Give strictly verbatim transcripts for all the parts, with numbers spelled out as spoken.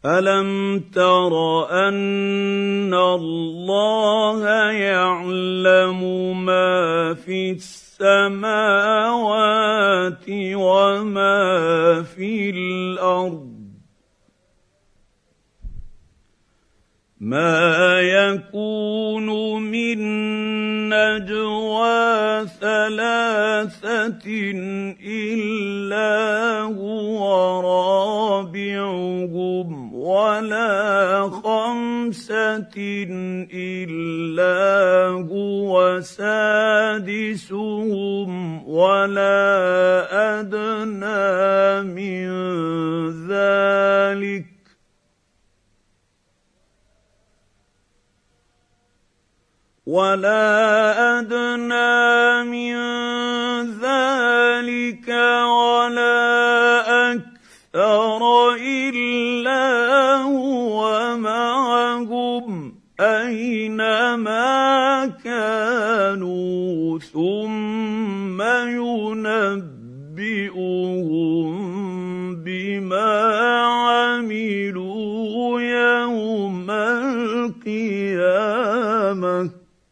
ألم تر أن الله يعلم ما في السماوات وما في الأرض ما يكون من نجوى ثلاثة إلا هو رابعهم ولا خمسة إلا هو سادسهم ولا أدنى من ذلك ولا أدنى من ذلك ولا أكثر إلا هو معهم أينما كانوا ثم ينبئهم بما عملوا يوم القيامة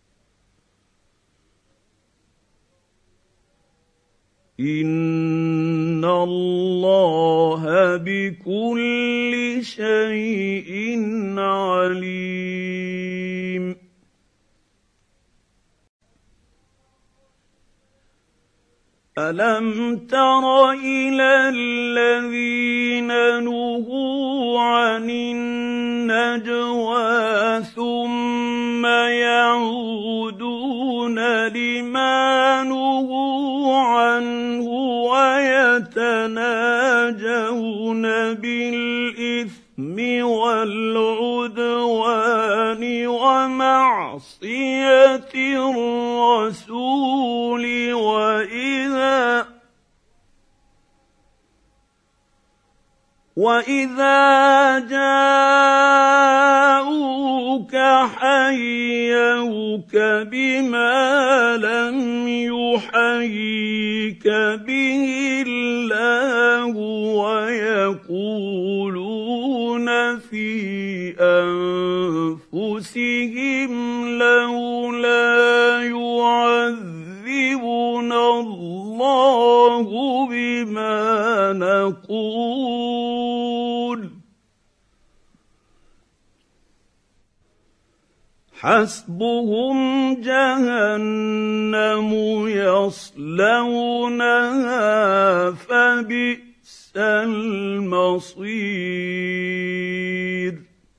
إن الله بكل شيء عليم. ألم تر إلى الذين نهوا عن النجوى ثم يعودون لما نهوا عنه ويتناجون بالإثم والعدوان ومعصية الرسول وإذا وإذا جاءوك حيوك بما لم يحييك به الله ويقولون في أنفسهم لولا يعذبنا الله بما نقول حسبهم جهنم يصلونها فبئس المصير.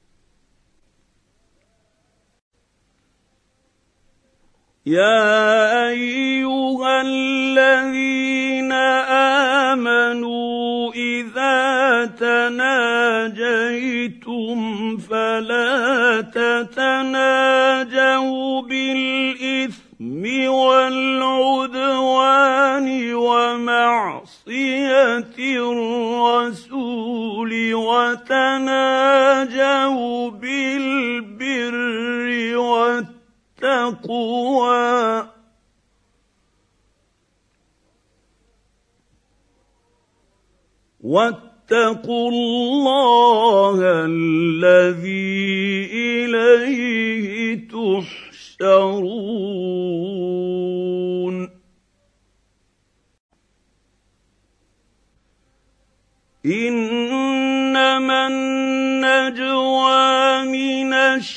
يا أيها الذين آمنوا إذا تناجيتم فلا تتناجوا بالإثم والعدوان ومعصية الرسول وتناجوا بالبر والتقوى واتقوا الله الذي إليه تحشرون. إنما النجوى من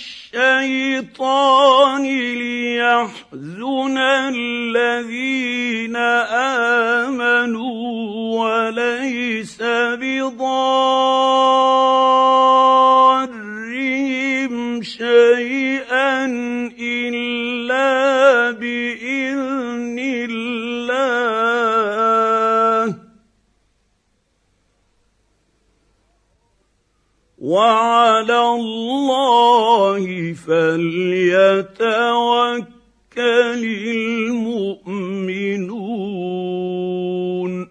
الشيطان ليحزن الذين آمنوا وليس بضارهم شيئا إلا بإذن الله وعلى الله فليتوكل المؤمنون.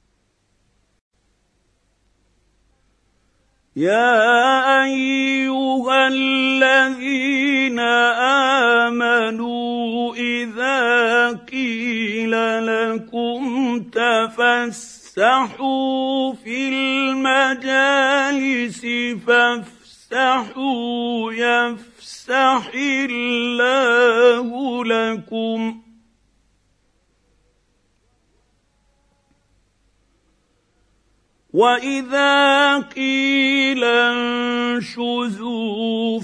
يا أيها الذين آمنوا إذا قيل لكم تفسروا افسحوا في المجالس فافسحوا يفسح الله لكم وإذا قيل انشزوا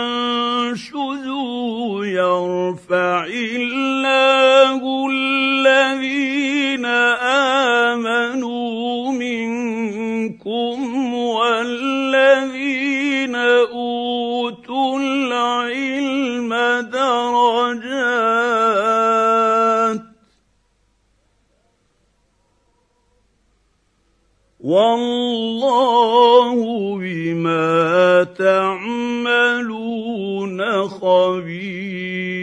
فانشزوا يرفع الله الذين آمنوا منكم والذين أوتوا العلم درجات والله بما تعملون خبير